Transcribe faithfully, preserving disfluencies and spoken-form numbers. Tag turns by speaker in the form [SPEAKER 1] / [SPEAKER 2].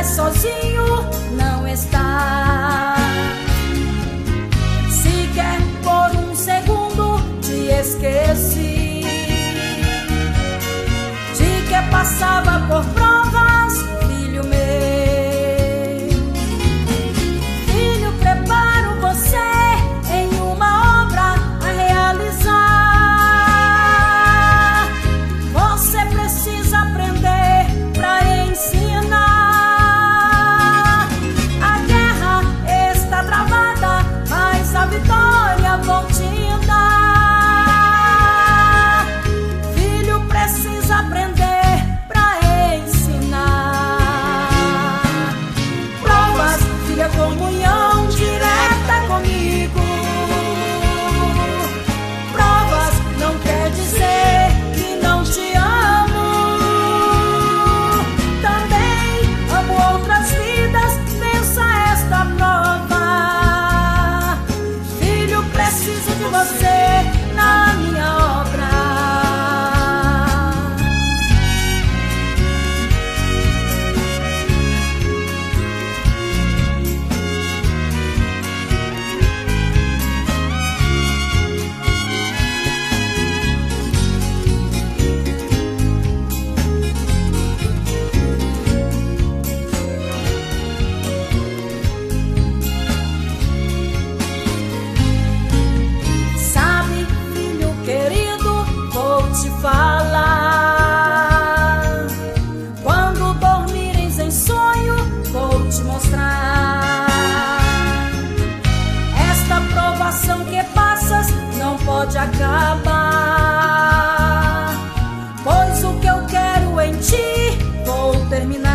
[SPEAKER 1] sozinho não está. Sequer por um segundo te esqueci de que passava por provas, filho meu. Filho, preparo você em uma obra a realizar. Você precisa aprender pra ensinar. Vitória vou te dar. Filho, precisa aprender pra ensinar. Provas, filha, comunhão direta comigo. Provas não quer dizer que não te amo. Também amo outras vidas, pensa esta prova. Preciso de você na minha obra. Te falar, quando dormires em sonho, vou te mostrar. Esta provação que passas não pode acabar, pois o que eu quero em ti vou terminar.